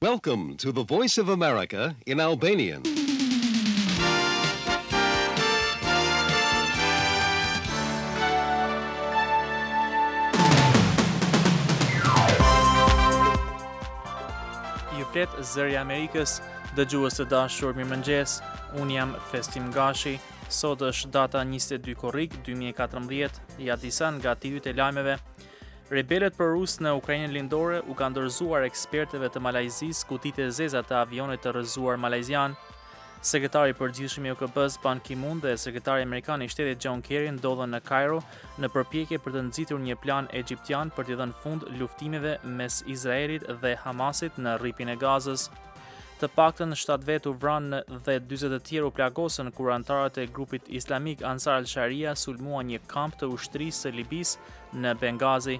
Welcome to the Voice of America in Albanian. Ju flet Zëri i Amerikës, dëgjues të dashur, mirëmëngjes. Unë jam Festim Gashi. Sot është data 22 korrik 2014, ja disa nga titujt e lajmeve. Rebelët prorus në Ukrainën lindore u kanë dorëzuar ekspertëve të Malajzisë kutitë e zeza të avionit të rrëzuar malajzian. Sekretari i përgjithshëm i OKB-s Ban Ki-moon dhe sekretari amerikan i shtetit John Kerry ndodhen në Kairo në përpjekje për të nxitur një plan egjiptian për t'i dhënë fund luftimeve mes Izraelit dhe Hamasit në rripin e Gazës. Të paktën 7 vet u vranë dhe 40 të tjerë u plagosën kur anëtarët e grupit islamik Ansar al-Sharia sulmuan një kamp të ushtrisë së Libisë në Bengazi.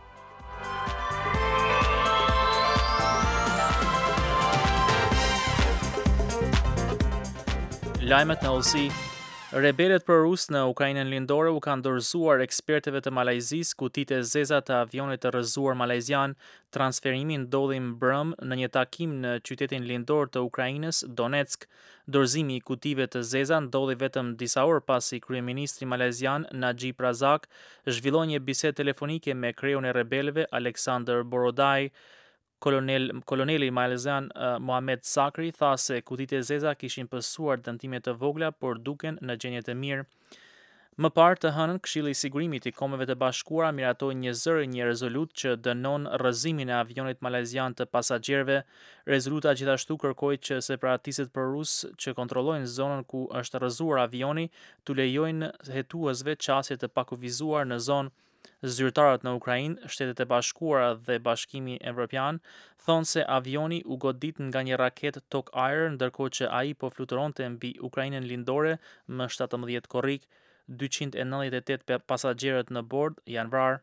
Lajmet në Osi. Rebelët prorus në Ukrainën lindore u kanë dorëzuar ekspertëve të Malajzisë kutitë e zeza të avionit të rrëzuar malajzian. Transferimi ndodhi mbrëmë në një takim në qytetin lindor të Ukrainës, Donetsk. Dorëzimi i kutive të zeza ndodhi vetëm disa orë pasi kryeministri malajzian Najib Razak zhvilloi një bisedë telefonike me kreun e rebelëve Alexander Borodaj. Koloneli malajzian Mohamed Sakri tha se kutitë e zeza kishin pësuar dëmtime të vogla, por duken në gjendje të mirë. Më parë të hënën, Këshilli i Sigurimit i Kombeve të Bashkuara miratoi një rezolut që dënon rrëzimin e avionit malajzian të pasagerëve. Rezoluta gjithashtu kërkoi që separatistët prorus që kontrollojnë zonën ku është rrëzuar avioni t'u lejojnë hetuesve qasje të pakuvizuar në zonë. Zyrtarët në Ukrainë, Shtetet e Bashkuara dhe Bashkimi Evropian thonë se avioni u godit nga një raketë tok-ajër, ndërkohë që ai po fluturonte mbi Ukrainën lindore më 17 korrik. 298 pasagerët në bord janë vrarë.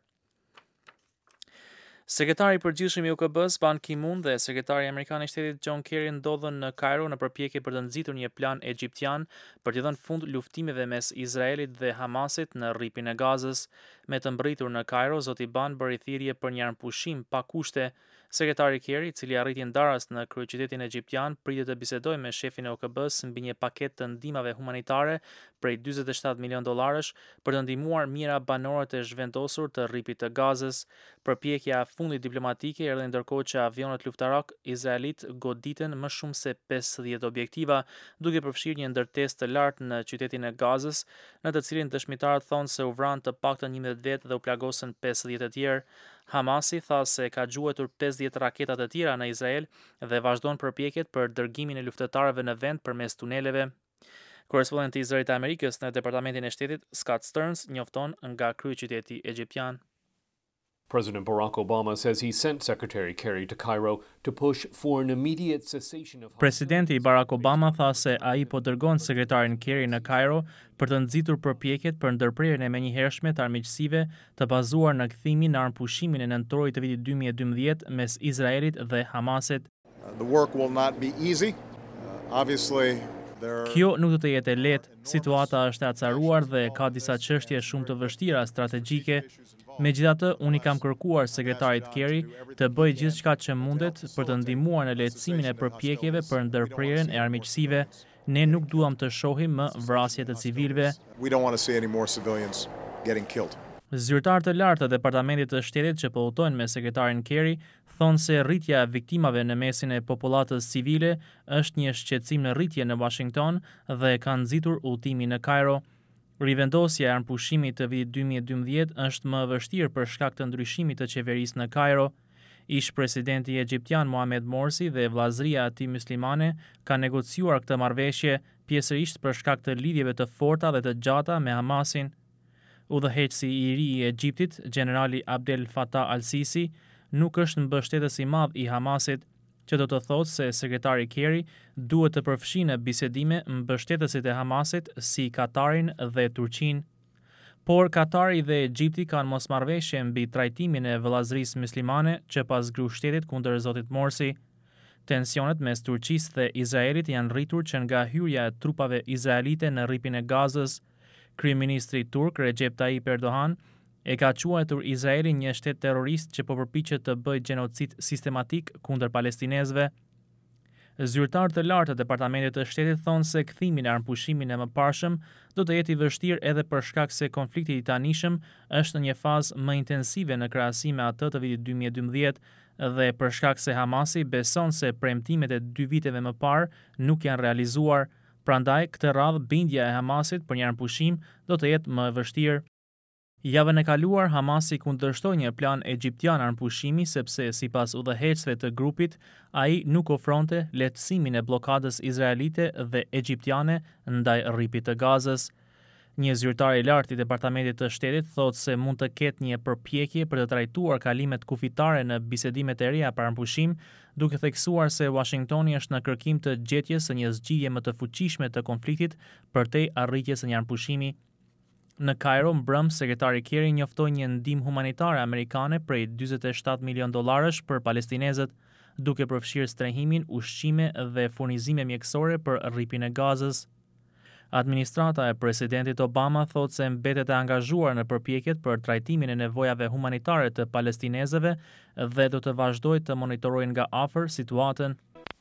Sekretari i përgjithshëm i OKB-s Ban Ki-moon dhe sekretari amerikan i shtetit John Kerry ndodhen në Kairo në përpjekje për të nxitur një plan egjiptian për t'i dhënë fund luftimeve mes Izraelit dhe Hamasit në rripin e Gazës. Me të mbërritur në Kairo, zoti Ban bëri thirrje për një armpushim pa kushte. Sekretari Kerry, i cili arriti ndaras në kryeqytetin egjiptian, pritet të bisedojë me shefin e OKB-s mbi një paketë të ndihmave humanitare prej $47 milion për të ndihmuar mijëra banorët e zhvendosur të rripit të Gazës. Përpjekja e fundit diplomatike erdhi ndërkohë që avionët luftarak izraelit goditën më shumë se 50 objektiva, duke përfshirë një ndërtesë të lartë në qytetin e Gazës, në të cilin dëshmitarët thonë se u vranë të paktën 11 vetë dhe u plagosën 50 të tjerë. Hamasi tha se ka gjuetur 50 raketa të tjera në Izrael dhe vazhdon përpjekjet për dërgimin e luftëtarëve në vend përmes tuneleve. Korrespondenti i Zërit të Amerikës në Departamentin e Shtetit, Scott Stearns, njofton nga kryeqyteti egjiptian. President Barack Obama says he sent Secretary Kerry to Cairo to push for an immediate cessation of... Presidenti Barack Obama tha se ai po dërgon sekretarin Kerry në Kairo për të nxitur përpjekjet për ndërprerjen e menjëhershme të armiqësive të bazuar në kthimin në armpushimin e nëntorit të vitit 2012 mes Izraelit dhe Hamasit. The work will not be easy. Obviously Kjo nuk do të jetë e lehtë. Situata është e acaruar dhe ka disa çështje shumë të vështira strategjike. Megjithatë, unë i kam kërkuar sekretarit Kerry të bëjë gjithçka që mundet për të ndihmuar në lehtësimin e përpjekjeve për ndërprerjen e armiqësive. Ne nuk duam të shohim më vrasje të civilëve. Zyrtarë të lartë të Departamentit të Shtetit që po udhtojnë me sekretarin Kerry thonë se rritja e viktimave në mesin e popullatës civile është një shqetësim në rritje në Washington dhe ka nxitur udhtimin në Kairo. Rivendosja e armpushimit të vitit 2012 është më e vështirë për shkak të ndryshimit të qeverisë në Kairo. Ish presidenti egjiptian Mohamed Morsi dhe vllazëria e tij muslimane kanë negociuar këtë marrëveshje pjesërisht për shkak të lidhjeve të forta dhe të gjata me Hamasin. Udhëheqësi i ri i Egjiptit, generali Abdel Fattah al-Sisi, nuk është mbështetës i madh i Hamasit, që do të thotë se sekretari Kerry duhet të përfshijë në bisedime mbështetësit e Hamasit si Katarin dhe Turqinë. Por Katari dhe Egjipti kanë mosmarrëveshje mbi trajtimin e vëllazërisë muslimane që pas grushtetit kundër zotit Morsi. Tensionet mes Turqisë dhe Izraelit janë rritur që nga hyrja e trupave izraelite në rripin e Gazës. Kryeministri turk Recep Tayyip Erdogan e ka quajtur Izraelin një shtet terrorist që po përpiqet të bëjë gjenocid sistematik kundër palestinezëve. Zyrtarë të lartë të Departamentit të Shtetit thonë se kthimin e armëpushimin e mëparshëm do të jetë i vështirë edhe për shkak se konflikti i tanishëm është në një fazë më intensive në krahasim me atë të vitit 2012 dhe për shkak se Hamasi beson se premtimet e 2 viteve më parë nuk janë realizuar, prandaj këtë radhë bindja e Hamasit për një armëpushim do të jetë më e vështirë. Javën e kaluar, Hamasi kundërshtoi një plan egjiptian armëpushimi sepse sipas udhëheqësve të grupit, ai nuk ofronte lehtësimin e bllokadës izraelite dhe egjiptiane ndaj rripit të Gazës. Një zyrtar i lartë i Departamentit të Shtetit thotë se mund të ketë një përpjekje për të trajtuar kalimet kufitare në bisedimet e reja për armëpushim, duke theksuar se Washingtoni është në kërkim të gjetjes së një zgjidhje më të fuqishme të konfliktit përtej arritjes së një armëpushimi. Në Kairo, mbrëm, sekretari Kerry njoftoi një ndihmë humanitare amerikane prej 47 milion dollarësh për palestinezët, duke përfshirë strehimin, ushqime dhe furnizime mjekësore për rripin e Gazës. Administrata e presidentit Obama thotë se mbetet e angazhuar në përpjekjet për trajtimin e nevojave humanitare të palestinezëve dhe do të vazhdojë të monitorojë nga afër situatën.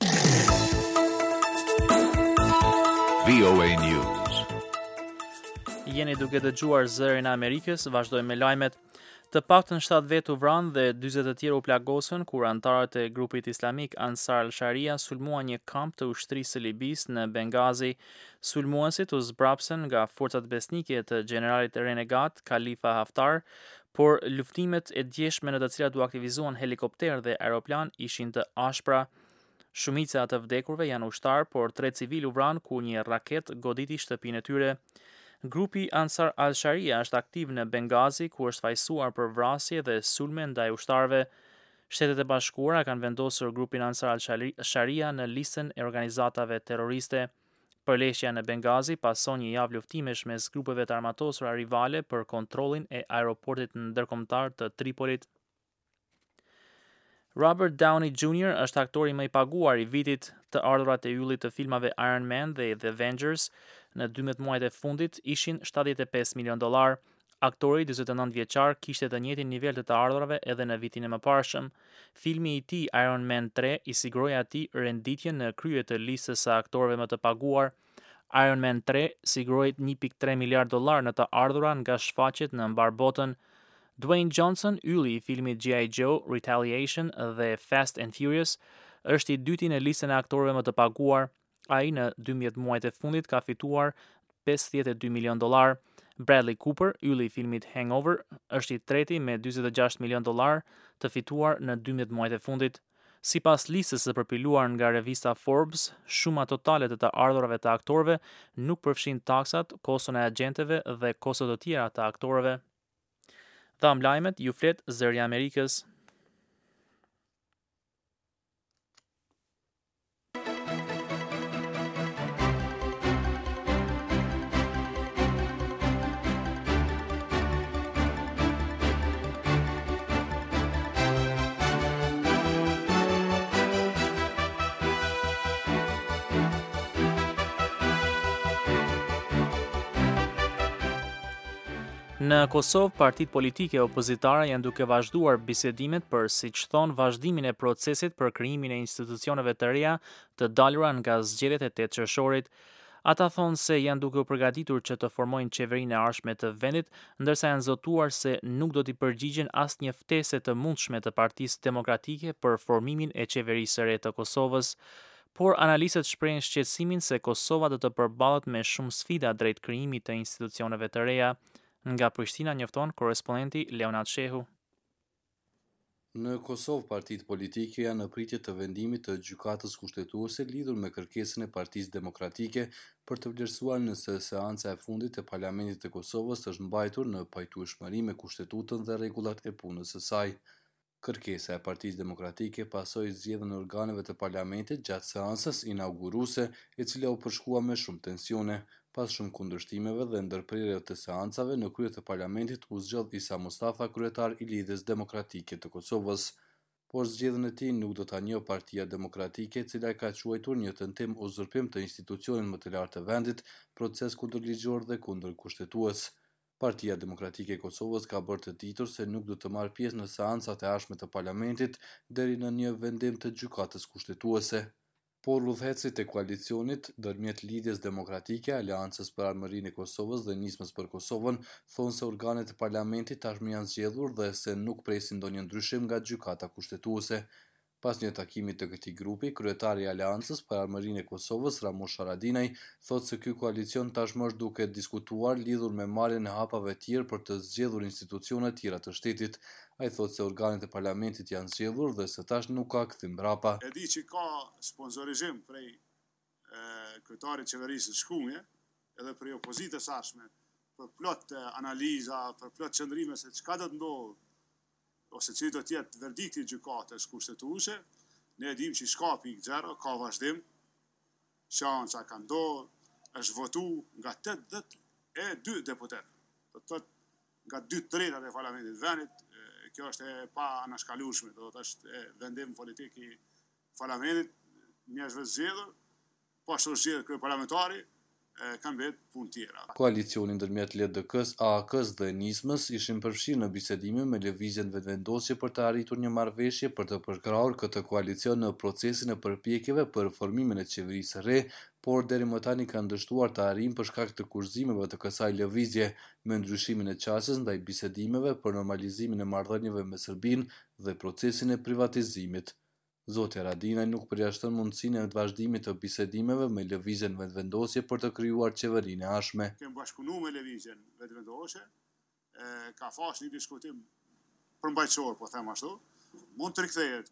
VOA News. Jeni duke dëgjuar Zërin e Amerikës, vazhdojmë me lajmet. Të paktën 7 vetë u vranë dhe 40 të tjerë u plagosën kur anëtarët e grupit islamik Ansar al-Sharia sulmuan një kamp të ushtrisë së Libisë në Bengazi. Sulmuesit u zbrapsen nga forcat besnike të generalit renegat Khalifa Haftar, por luftimet e djeshme në të cilat u aktivizuan helikopter dhe aeroplan ishin të ashpra. Shumica të vdekurve janë ushtar, por 3 civil u vranë ku një raket goditi shtëpinë e tyre. Grupi Ansar al-Sharia është aktiv në Bengazi, ku është fajsuar për vrasje dhe sulme ndaj ushtarëve. Shtetet e Bashkuara kanë vendosur grupin Ansar al-Sharia në listën e organizatave terroriste. Përleshja në Bengazi pason një javë luftimesh mes grupeve të armatosura rivale për kontrollin e aeroportit ndërkombëtar të Tripolit. Robert Downey Jr. është aktori më i paguar i vitit. Të ardhurat e yllit të filmave Iron Man dhe The Avengers në 12 muajt e fundit ishin $75 milion. Aktori 49 vjeçar kishte të njëjtin nivel të ardhurave edhe në vitin e mëparshëm. Filmi i tij Iron Man 3 i siguroi atij renditjen në krye të listës së aktorëve më të paguar. Iron Man 3 siguroi $1.3 miliard në të ardhura nga shfaqjet në mbar botën. Dwayne Johnson, ylli i filmit G.I. Joe, Retaliation dhe Fast and Furious, është i dyti në listën e aktorëve më të paguar. Ai në 12 muajt e fundit ka fituar $52 milion. Bradley Cooper, ylli i filmit Hangover, është i treti me $46 milion të fituar në 12 muajt e fundit. Sipas listës së përpiluar nga revista Forbes, shuma totale të ardhurave të aktorëve nuk përfshin taksat, koston e agjenteve dhe kostot të tjera të aktorëve. Tham lajmet, ju flet Zëri i Amerikës. Në Kosovë, partitë politike opozitare janë duke vazhduar bisedimet për, siç thon, vazhdimin e procesit për krijimin e institucioneve të reja të dalura nga zgjedhjet e 8 qershorit. Ata thonë se janë duke u përgatitur që të formojnë qeverinë e ardhshme të vendit, ndërsa janë zotuar se nuk do t'i përgjigjen asnjë ftesë të mundshme të Partisë Demokratike për formimin e qeverisë së re të Kosovës. Por analistët shprehin shqetësimin se Kosova do të përballet me shumë sfida drejt krijimit të institucioneve të reja. Nga Prishtina njofton korrespondenti Leonard Shehu. Në Kosovë, partitë politike janë në pritje të vendimit të gjykatës kushtetuese lidhur me kërkesën e Partisë Demokratike për të vlerësuar nëse seanca e fundit e Parlamentit të Kosovës është mbajtur në pajtueshmëri me kushtetutën dhe rregullat e punës së saj. Kërkesa e Partisë Demokratike pasoi zgjedhjen e organeve të parlamentit gjatë seancës inauguruese, e cila u përshkua me shumë tensione. Pas shumë kundërshtimeve dhe ndërprerjeve të seancave, në krye të parlamentit u zgjodh Isa Mustafa, kryetar i Lidhjes Demokratike të Kosovës. Por zgjedhjen e tij nuk do ta njohë Partia Demokratike, e cila e ka quajtur një tentim uzurpim të institucionit më të lartë të vendit, proces kundërligjor dhe kundërkushtetues. Partia Demokratike e Kosovës ka bërë të ditur se nuk do të marrë pjesë në seancat e ardhshme të parlamentit deri në një vendim të gjykatës kushtetuese. por udhëhecit e koalicionit ndërmjet Lidhjes Demokratike, Aleancës për Armërinë e Kosovës dhe Nismës për Kosovën thonë se organet e parlamentit tashmë janë zgjedhur dhe se nuk presin ndonjë ndryshim nga gjykata kushtetuese. Pas një takimi të këtij grupi, kryetari i Aleancës për Armërinë e Kosovës, Ramush Haradinaj, thotë se ky koalicion tashmë është duke diskutuar lidhur me marrjen e hapave tjerë për të zgjedhur institucione tjera të shtetit. Ai thotë se organet e parlamentit janë zgjedhur dhe se tash nuk ka kthim mbrapa. E di që ka sponsorizim prej kryetarit qeverisë së shkumje, edhe prej opozitës ashme, për plot analiza, për plot qëndrime se çka do të ndodhë ose që do të jetë verdikti i gjykatës kushtetuese. Ne e dim që s'ka pikë zero, ka vazhdim, shanca ka ndodhur, është votu nga 82 deputet. Do të thotë nga 2/3 e parlamentit vendit, kjo është e pa anashkalueshme, do të është vendim politik i parlamentit, njerëzve zgjedhur, pashtu zgjedhur ky parlamentari, kanë vetë punë tjera. Koalicioni ndërmjet LDK-s, AAK-s dhe Nismës ishin përfshirë në bisedime me lëvizjen vetëvendosje për të arritur një marrëveshje për të përkrahur këtë koalicion në procesin e përpjekjeve për formimin e qeverisë së re, por deri më tani kanë dështuar të arrijnë për shkak të kurzimeve të kësaj lëvizje, me ndryshimin e qasjes ndaj bisedimeve për normalizimin e marrëdhënieve me Serbinë dhe procesin e privatizimit. Zoti Haradinaj nuk përjashton mundësinë e vazhdimit të bisedimeve me lëvizjen vetëvendosje për të krijuar qeverinë e ashme. Kemë bashkëpunuar me lëvizjen vetëvendosje, ka fasë një diskutim përmbajtësor, po them ashtu. Mund të rikthehet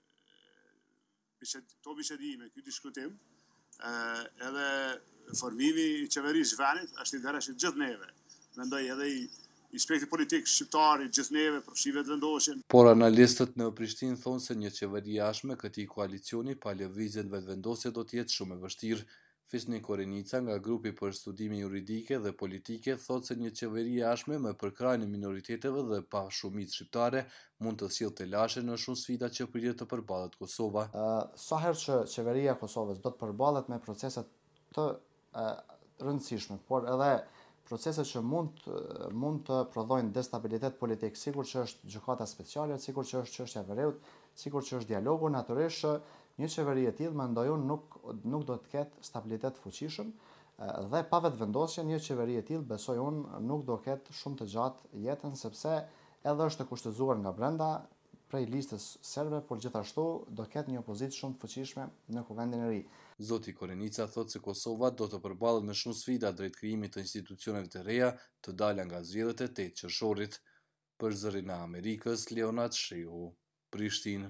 këto bisedime, ky diskutim, edhe formimi i qeverisë vendit është interes i gjithë neve. Mendoj edhe i spekti politik shqiptar i gjithë neve përfshi vetëvendosjen. Por analistët në Prishtinë thonë se një qeveri jashme këtij koalicioni pa lëvizjen vetëvendosje do të jetë shumë e vështirë. Fisni Korenica nga grupi për studime juridike dhe politike thotë se një qeveri jashme me përkrahjen e minoriteteve dhe pa shumicë shqiptare mund të sillte lashe në shumë sfida që pritet të përballet Kosova. Sa herë që qeveria e Kosovës do të përballet me procese të rëndësishme, por edhe procese që mund të prodhojnë destabilitet politik, sikur që është gjykata speciale, sikur që është çështja e Vereut, sikur që është dialogu, natyrisht një qeveri e tillë mendoj unë nuk do të ketë stabilitet fuqishëm dhe pa vetëvendosje një qeveri e tillë besoj unë nuk do ketë shumë të gjatë jetën, sepse edhe është e kushtëzuar nga brenda prej listës serbe, por gjithashtu do ketë një opozicë shumë të fuqishme në kuvendin e ri. Zoti Korenica thotë se Kosova do të përballet me shumë sfida drejt krijimit të institucioneve të reja të dala nga zgjedhjet e 8 qershorit. Për Zërin e Amerikës, Leonard Shiu, Prishtinë.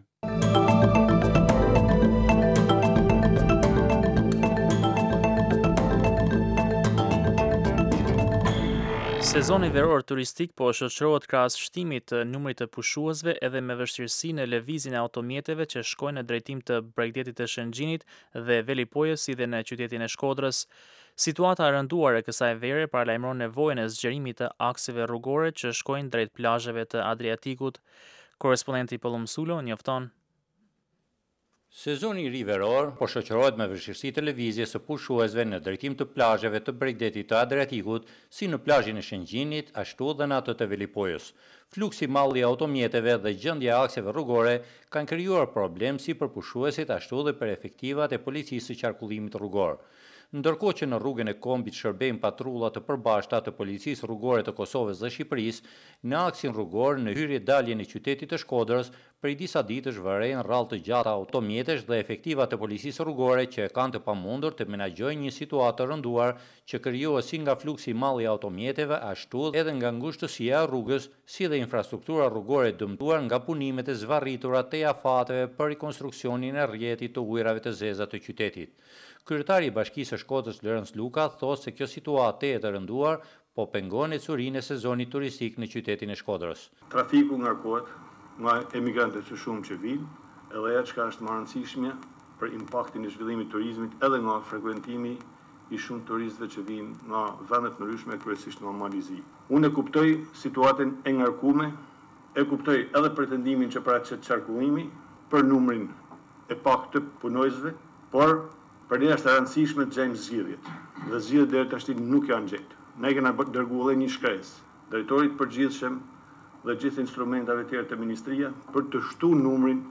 Sezoni veror turistik po shoqërohet krahas shtimit të numrit të pushuesve edhe me vështirësinë në lëvizjen e automjeteve që shkojnë në drejtim të Bregdetit të Shëngjinit dhe Velipojës si dhe në qytetin e Shkodrës. Situata e rënduar e kësaj vere paralajmëron nevojën e zgjerimit të akseve rrugore që shkojnë drejt plazheve të Adriatikut. Korrespondenti Pollum Sulo njofton. Sezoni i ri veror po shoqërohet me vështirësi të lëvizjes së pushuesve në drejtim të plazheve të Bregdetit të Adriatikut, si në plazhin e Shëngjinit, ashtu dhe në atë të Velipojës. Fluksi i madh i automjeteve dhe gjendja e akseve rrugore kanë krijuar problem si për pushuesit ashtu dhe për efektivat e policisë së qarkullimit rrugor. Ndërkohë që në rrugën e Kombit shërbejnë patrulla të përbashkëta të policisë rrugore të Kosovës dhe Shqipërisë, në aksin rrugor në hyrje-daljen e qytetit të Shkodrës, prej disa ditësh vërejnë rrallë të gjata automjetesh dhe efektivat të policisë rrugore që kanë të pamundur të menaxhojnë një situatë të rënduar që krijohet si nga fluksi i madh i automjeteve, ashtu edhe nga ngushtësia e rrugës, si dhe infrastruktura rrugore dëmtuar nga punimet e zvarritura të afateve për rikonstruksionin e rrjetit të ujrave të zeza të qytetit. Kryetari i Bashkisë së Shkodrës Lorenz Luka thotë se kjo situatë e të rënduar po pengon ecurinë e sezonit turistik në qytetin e Shkodrës. Trafiku ngarkohet nga emigrantët të shumë që vinë, edhe ajo çka është më e rëndësishme për impaktin e zhvillimit të turizmit, edhe nga frekuentimi i shumë turistëve që vinë nga vende të ndryshme, kryesisht nga Malizi. Unë e kuptoj situatën e ngarkuar, e kuptoj edhe pretendimin që paraqet qarkullimi për numrin e pak të punojësve, por për ne është e rëndësishme të gjejmë zgjidhjet. Dhe zgjidhjet deri tash nuk janë gjetur. Ne kemi dërguar një shkresë drejtorit përgjithshëm dhe gjithë instrumentave tjera të ministria për të shtuar numrin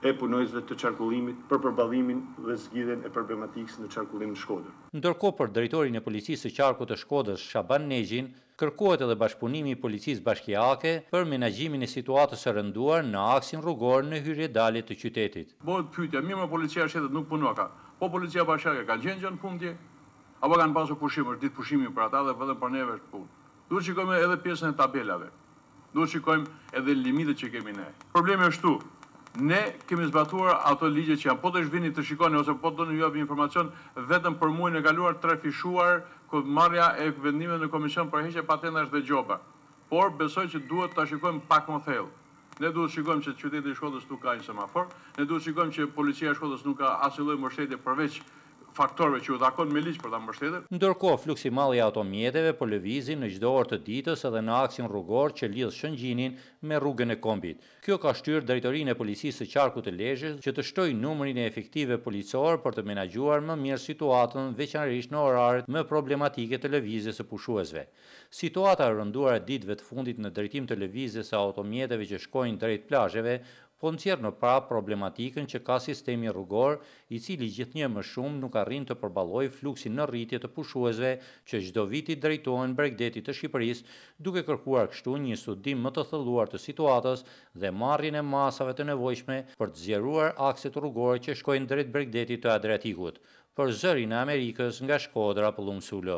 e punojësve të qarkullimit për përballimin dhe zgjidhjen e problematikës në qarkullim në Shkodër. Ndërkohë për drejtorin e policisë së qarkut të Shkodrës, Shaban Nezhin, kërkohet edhe bashkëpunimi i policisë bashkiake për menaxhimin e situatës së rënduar në aksin rrugor në hyrje-dalje të qytetit. Bëhet pyetja, mirë, policia shtetit nuk punon ka. Po policia bashkiake ka gjën fundje, apo kanë pasur pushim, është ditë pushimi për ata dhe vetëm për neve është punë. Duhet shikojmë edhe pjesën e tabelave. Duhet shikojmë edhe limitet që kemi ne. Problemi është tu. Ne kemi zbatuar ato ligje që janë, po të shvini të shikoni ose po të në ju japë informacion vetëm për muajin e kaluar të refishuar marrja e vendimeve në komision për heqje patendash dhe gjoba. Por besoj që duhet ta shikojmë pak më thellë. Ne duhet shikojmë që qyteti i Shkodrës nuk ka një semafor, ne duhet shikojmë që policia e Shkodrës nuk ka asnjë lloj mbështetje përveç faktorëve që u takon me ligj për ta mbështetur. Ndërkohë, fluksi i madh i automjeteve po lëvizin në çdo orë të ditës edhe në aksin rrugor që lidh Shëngjinin me rrugën e Kombit. Kjo ka shtyrë drejtorinë e policisë së qarkut të Lezhës që të shtojë numrin e efektive policor për të menaxhuar më mirë situatën, veçanërisht në oraret më problematike të lëvizjes së pushuesve. Situata e rënduar e ditëve të fundit në drejtim të lëvizjes së automjeteve që shkojnë drejt plazheve po nxjerr në prapë problematikën që ka sistemi rrugor, i cili gjithnjë më shumë nuk arrin të përballojë fluksin në rritje të pushuesve që çdo vit i drejtohen Bregdetit të Shqipërisë, duke kërkuar kështu një studim më të thelluar të situatës dhe marrjen e masave të nevojshme për të zgjeruar akset rrugore që shkojnë drejt Bregdetit të Adriatikut. Për Zërin e Amerikës nga Shkodra, Pëllum Sulo.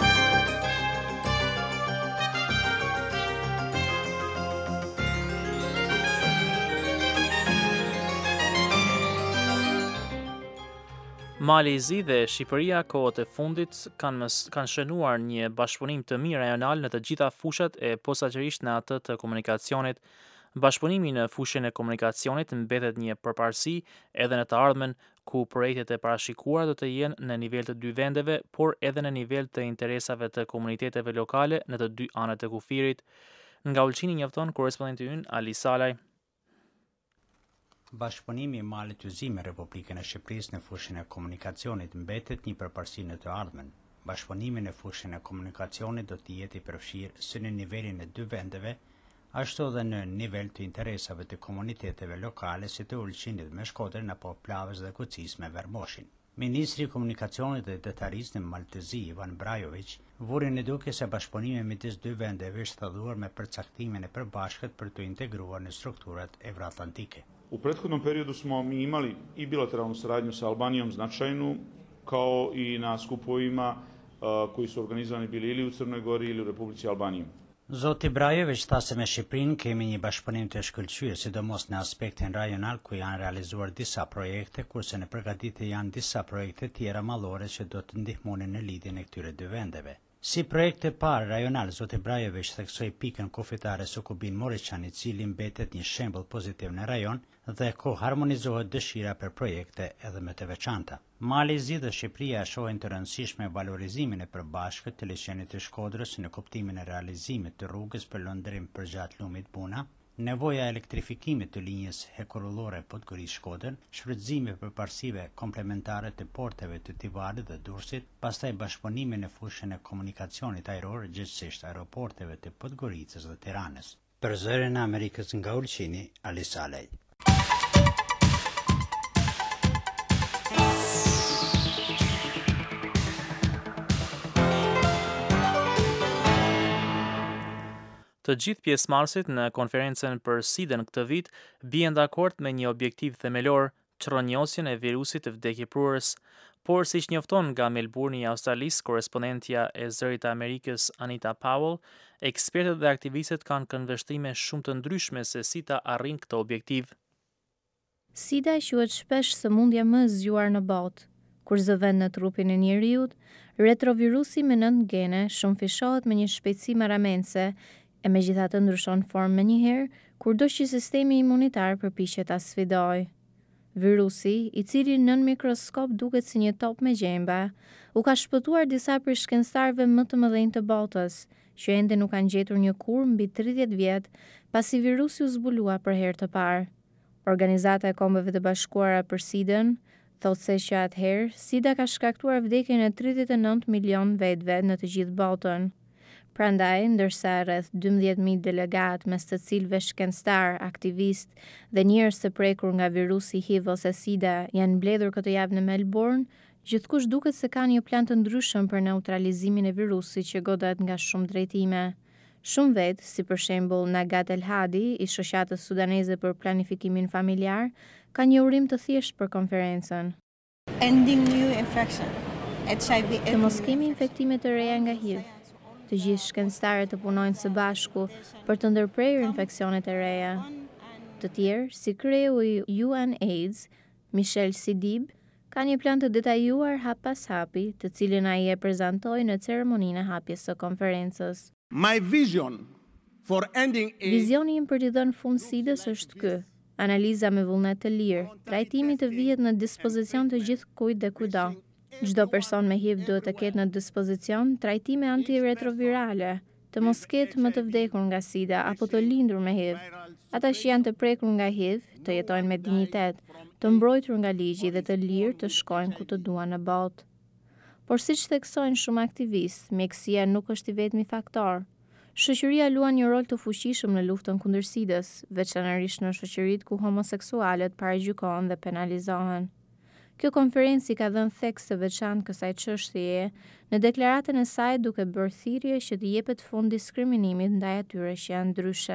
Malezi dhe Shqipëria kohët e fundit kanë shënuar një bashkëpunim të mirë rajonal në të gjitha fushat e posaçërisht në atë të komunikacionit. Bashkëpunimi në fushën e komunikacionit mbetet një përparësi edhe në të ardhmen, ku projektet e parashikuara do të jenë në nivel të dy vendeve, por edhe në nivel të interesave të komuniteteve lokale në të dy anët e kufirit. Nga Ulqini njofton korrespondenti ynë Ali Salaj. Bashkëpunimi i Malit Yzi me Republikën e Shqipërisë në fushën e komunikacionit mbetet një përparësi në të ardhmen. Bashkëpunimi në fushën e komunikacionit do të jetë i përfshirë si në nivelin e dy vendeve, ashtu edhe në nivel të interesave të komuniteteve lokale si të Ulqinit me Shkodrën apo Plavës dhe Kucis me Vermoshin. Ministri i Komunikacionit dhe Detarisë në Maltezi, Ivan Brajović, vuri në duke se bashkëpunimi midis dy vendeve është thellëuar me përcaktimin e përbashkët për të integruar në strukturat evroatlantike. U prethodnom periodu smo mi imali i bilateralnu saradnju sa Albanijom značajnu, kao i na skupovima koji su organizovani bili ili u Crnoj Gori ili u Republici Albaniji. Zoti Brajović tha se me Shqipërinë kemi një bashkëpunim të shkëlqyer, sidomos në aspektin rajonal ku janë realizuar disa projekte, kurse në përgatitje janë disa projekte tjera mallore që do të ndihmonin në lidhjen e këtyre dy vendeve. Si projekte parë rajonal, zoti Brajović theksoi pikën kufitare Sukubin Moriçan, i cili mbetet një shembull pozitiv në rajon dhe ku harmonizohet dëshira për projekte edhe më të veçanta. Malezi dhe Shqipëria shohin të rëndësishme valorizimin e përbashkët të liçenit të Shkodrës në kuptimin e realizimit të rrugës për lëndrim përgjatë lumit Buna, nevoja e elektrifikimit të linjës hekurullore Podgorica-Shkodër, shfrytëzimi përparësive komplementare të porteve të Tivarit dhe Durrësit, pastaj bashkëpunimi në fushën e komunikacionit ajror, gjithsesi aeroporteve të Podgoricës dhe Tiranës. Për Zërin e Amerikës nga Ulqini, Ali Salej. Të gjithë pjesëmarrësit në konferencën për SIDA-n këtë vit bien dakord me një objektiv themelor, çrronjosjen e virusit të vdekjeprues, por siç njofton nga Melbourne i Australisë korrespondentja e Zërit të Amerikës Anita Powell, ekspertët dhe aktivistët kanë këndvështrime shumë të ndryshme se si ta arrijnë këtë objektiv. SIDA quhet shpesh sëmundja më e zgjuar në botë. Kur zëvend në trupin e njeriut, retrovirusi me 9 gene shumëfishohet me një shpejtësi marramense, e megjithatë ndryshon formë me njëherë, kurdo që sistemi imunitar përpiqet ta sfidojë. Virusi, i cili nën mikroskop duket si një top me gjemba, u ka shpëtuar disa prej shkencëtarëve më të mëdhenj të botës, që ende nuk kanë gjetur një kurrë mbi 30 vjet pasi virusi u zbulua për herë të parë. Organizata e Kombeve të Bashkuara për SIDA-n thotë se që atëherë SIDA ka shkaktuar vdekjen e 39 milion vetëve në të gjithë botën. Prandaj, ndërsa rreth 12.000 delegat, mes të cilëve shkencëtar, aktivist dhe njerëz të prekur nga virusi HIV ose SIDA janë mbledhur këtë javë në Melbourne, gjithkush duket se ka një plan të ndryshëm për neutralizimin e virusit që godet nga shumë drejtime. Shumë vetë, si për shembull Nagat El Hadi, i shoqatës sudaneze për planifikimin familjar, ka një urim të thjeshtë për konferencën. Ending new infection. HIV. Të mos kemi infektime të reja nga HIV. Të gjithë shkencëtarët të punojnë së bashku për të ndërprerur infeksionet e reja. Të tjerë, si kreu i UNAIDS, Michel Sidib, ka një plan të detajuar hap pas hapi, të cilin ai e prezantoi në ceremoninë e hapjes së konferencës. My vision for ending AIDS. Vizioni im për t'i dhënë fund SIDA-s është ky: analiza me vullnet të lirë, trajtimi të vihet në dispozicion të gjithkujt dhe kudo. Çdo person me HIV duhet të ketë në dispozicion trajtime antiretrovirale, të mos ketë më të vdekur nga SIDA apo të lindur me HIV. Ata që janë të prekur nga HIV, të jetojnë me dinjitet, të mbrojtur nga ligji dhe të lirë të shkojnë ku të duan në botë. Por siç theksojnë shumë aktivistë, mjekësia nuk është i vetmi faktor. Shoqëria luan një rol të fuqishëm në luftën kundër SIDA-s, veçanërisht në shoqëritë ku homoseksualët paragjykohen dhe penalizohen. Kjo konferencë ka dhënë theks të veçantë kësaj çështjeje në deklaratën e saj, duke bërë thirrje që të jepet fund diskriminimit ndaj atyre që janë ndryshe.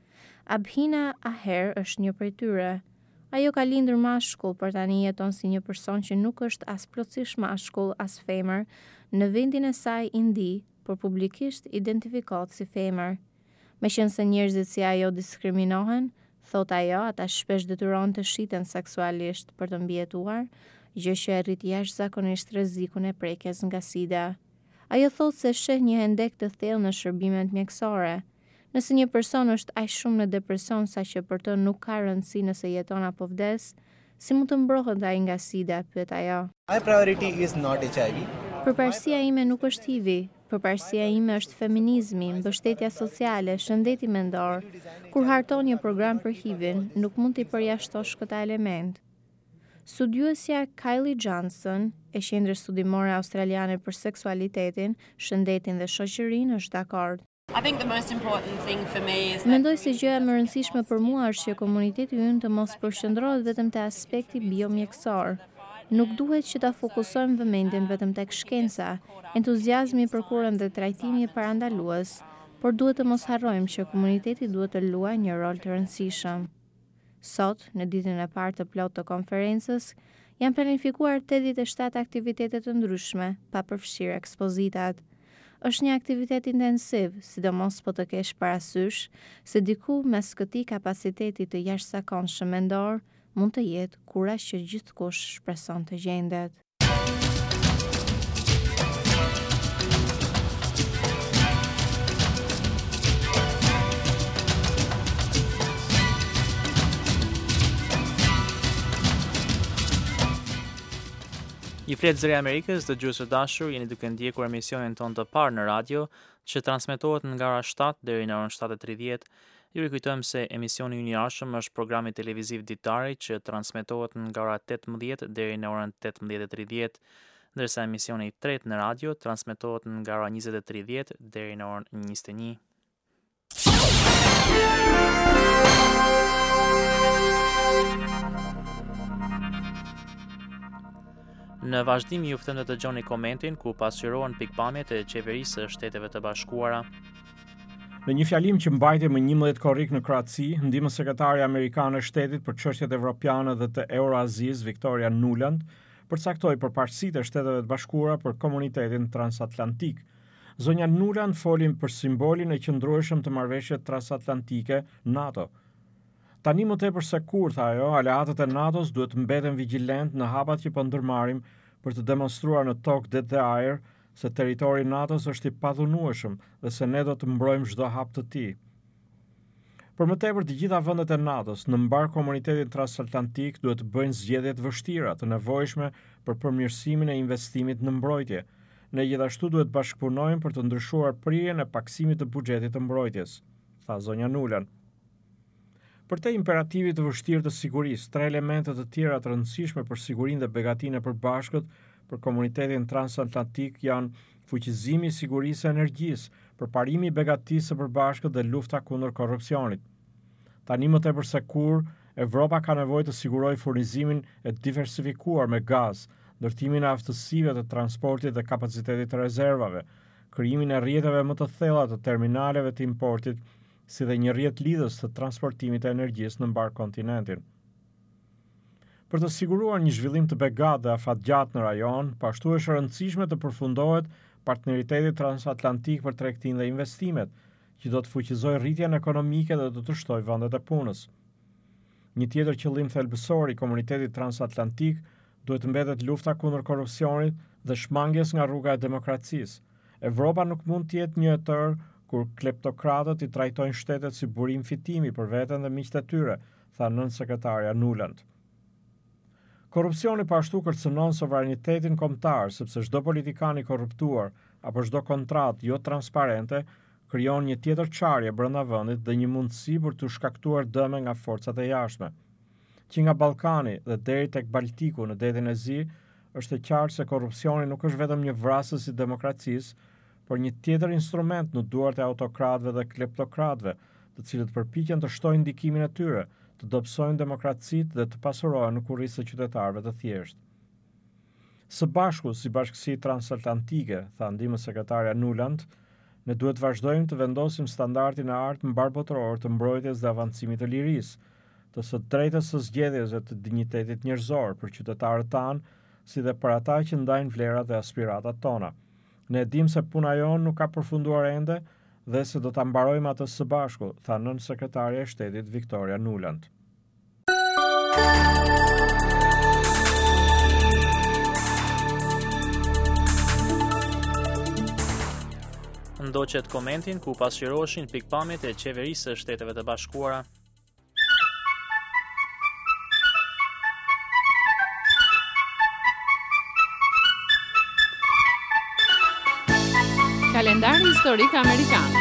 Abhina Aher është një prej tyre. Ajo ka lindur mashkull, por tani jeton si një person që nuk është as plotësisht mashkull as femër në vendin e saj indi, por publikisht identifikohet si femër. Meqense njerëzit si ajo diskriminohen, thot ajo, ata shpesh detyrohen të shiten seksualisht për të mbijetuar, gjë që e rrit jashtëzakonisht rrezikun e prekjes nga SIDA. Ajo thot se sheh një hendek të thellë në shërbimet mjekësore. Nëse një person është aq shumë në depresion sa që për të nuk ka rëndësi nëse jeton apo vdes, si mund të mbrohet ai nga SIDA, pyet ajo. My priority is not HIV. Përparësia ime nuk është HIV. Përparësia ime është feminizmi, mbështetja sociale, shëndeti mendor. Kur harton një program për HIV-in, nuk mund t'i përjashtosh këtë element. Studiuesja Kylie Johnson, e qendrës studimore australiane për seksualitetin, shëndetin dhe shoqërinë, është dakord. Mendoj se gjëja më e rëndësishme për mua është që komuniteti ynë të mos përqendrohet vetëm te aspekti biomjekësor. Nuk duhet që ta fokusojmë vëmendjen vetëm tek shkenca, entuziazmi për kurën dhe trajtimi parandalues, por duhet të mos harrojmë që komuniteti duhet të luajë një rol të rëndësishëm. Sot, në ditën e parë të plotë të konferencës, janë planifikuar 87 aktivitete të ndryshme, pa përfshirë ekspozitat. Është një aktivitet intensiv, sidomos po të kesh parasysh se diku mes këtij kapaciteti të jashtëzakonshëm mendor mund të jetë kura që gjithkush shpreson të gjendet. I fletë Zëri Amerikës, dhe dëgjues të dashur, jeni duke ndjekur emisionin ton të parë në radio, që transmetohet nga ora 7 deri në orën 7:30. Ju rikujtojmë se emisioni i jashtëm është programi televiziv ditari që transmetohet nga ora 18 deri në orën 18:30, ndërsa emisioni i tretë në radio transmetohet nga ora 20:30 deri në orën 21. Në vazhdim ju ftoj të dëgjoni komentin ku pasqyrohen pikpamjet e qeverisë së Shteteve të Bashkuara. Në një fjalim që mbajti më 11 korrik në Kroaci, ndihmës sekretare amerikane e shtetit për çështjet evropiane dhe të Euroazisë, Victoria Nuland, përcaktoi përparësitë e Shteteve të Bashkuara për komunitetin transatlantik. Zonja Nuland foli për simbolin e qëndrueshëm të marrëveshjes transatlantike NATO. Tani më tepër se kur, tha ajo, aleatët e NATO-s duhet mbeten vigjilent në hapat që po ndërmarrim për të demonstruar në tokë det dhe ajër se territori NATO-s është i padhunueshëm dhe se ne do të mbrojmë çdo hap të tij. Për më tepër, të gjitha vendet e NATO-s në mbar komunitetin transatlantik duhet të bëjnë zgjedhje të vështira, të nevojshme për përmirësimin e investimit në mbrojtje. Ne gjithashtu duhet bashkëpunojmë për të ndryshuar prirjen e paksimit të buxhetit të mbrojtjes, tha zonja Nuland. Për te imperativit të vështirë të sigurisë, 3 elemente të tjera të rëndësishme për sigurinë dhe begatinë e përbashkët për komunitetin transatlantik janë fuqizimi i sigurisë së energjisë, përparimi i begatisë së përbashkët dhe lufta kundër korrupsionit. Tani më tepër se kur, Evropa ka nevojë të sigurojë furnizimin e diversifikuar me gaz, ndërtimin e aftësive të transportit dhe kapacitetit të rezervave, krijimin e rrjeteve më të thella të terminaleve të importit, si dhe një rrjet lidhës të transportimit të energjisë në mbar kontinentin. Për të siguruar një zhvillim të begatë dhe afatgjatë në rajon, pashtu është e rëndësishme të përfundohet partneriteti transatlantik për tregtinë dhe investimet, që do të fuqizojë rritjen ekonomike dhe do të shtojë vendet e punës. Një tjetër qëllim thelbësor i komunitetit transatlantik duhet të mbetet lufta kundër korrupsionit dhe shmangjes nga rruga e demokracisë. Evropa nuk mund të jetë një etër kur kleptokratët i trajtojnë shtetet si burim fitimi për veten dhe miqtë e tyre, tha nënsekretarja Nuland. Korrupsioni pashtu kërcënon sovranitetin kombëtar, sepse çdo politikan i korruptuar apo çdo kontratë jo transparente krijon një tjetër çarje brenda vendit dhe një mundësi për të shkaktuar dëme nga forcat e jashtme. Që nga Ballkani dhe deri tek Baltiku në detin e Zi, është e qartë se korrupsioni nuk është vetëm një vrasës i demokracisë, por një tjetër instrument në duart e autokratëve dhe kleptokratëve, të cilët përpiqen të shtojnë ndikimin e tyre, të dobësojnë demokracitë dhe të pasurohen në kurrizë të qytetarëve të thjeshtë. Së bashku, si bashkësi transatlantike, tha ndihmësekretarja Nuland, ne duhet të vazhdojmë të vendosim standardin e artë mbarbotror të mbrojtjes dhe avancimit të lirisë, të së drejtës së zgjedhjes dhe të dinjitetit njerëzor për qytetarët tanë, si dhe për ata që ndajnë vlerat dhe aspiratat tona. Ne dim se puna jonë nuk ka përfunduar ende dhe se do ta mbarojmë atë së bashku, tha nënsekretarja e shtetit Victoria Nuland. Ndoqet komentin ku pasqyroheshin pikpamjet e qeverisë së Shteteve të Bashkuara. Kalendari historik amerikan.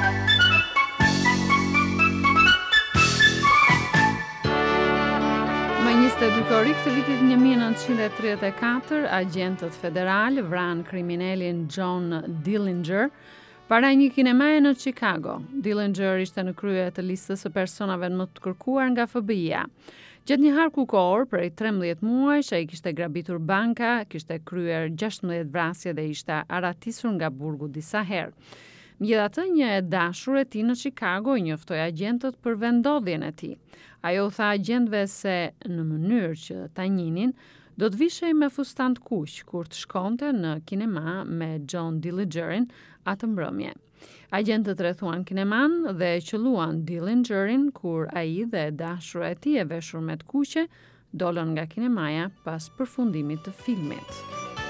Më 22 korrik të vitit 1934, agjentët federal vranë kriminalin John Dillinger para një kinemaje në Chicago. Dillinger ishte në krye të listës së personave më të kërkuar nga FBI-a. Gjatë një harku kohor, prej 13 muajsh, ai kishte grabitur banka, kishte kryer 16 vrasje dhe ishte aratisur nga burgu disa herë. Megjithatë, një e dashur e tij në Chicago i njoftoi agjentët për vendodhjen e tij. Ajo tha agjentëve se në mënyrë që ta njihnin, do të vishej me fustan të kuq kur të shkonte në kinema me John Dillingerin atë mbrëmje. Agjentët rrethuan kineman dhe e qelluan Dillingerin kur ai dhe dashura e tij e veshur me të kuqe dolën nga kinemaja pas përfundimit të filmit.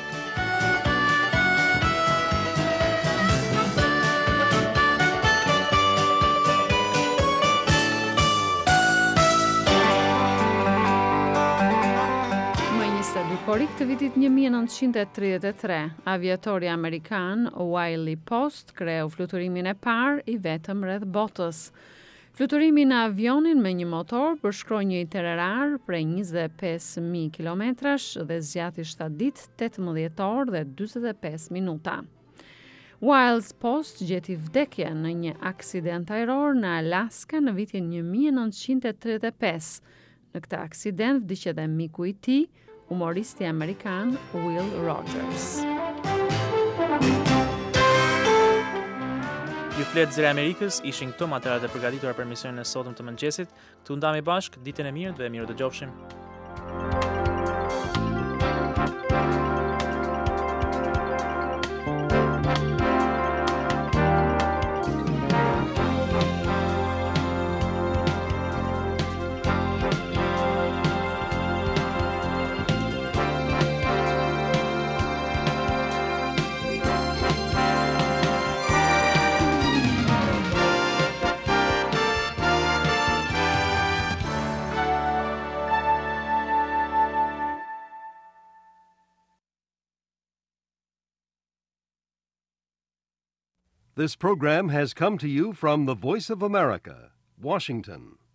Korrik të vitit 1933, aviatori amerikan Wiley Post kreu fluturimin e parë i vetëm rreth botës. Fluturimi në avionin me një motor përshkroi një itinerar prej 25.000 kilometrash dhe zgjati 7 ditë, 18 orë dhe 45 minuta. Wiley Post gjeti vdekjen në një aksident ajror në Alaska në vitin 1935. Në këtë aksident vdiq edhe miku i tij, humoristi amerikan Will Rogers. Ju flet Zëri Amerikës, ishin këto materialet e përgatitura për misionin e sotëm të mëngjesit. Këtu ndami bashkë, ditën e mirë dhe mirë dëgjofshim. This program has come to you from the Voice of America, Washington.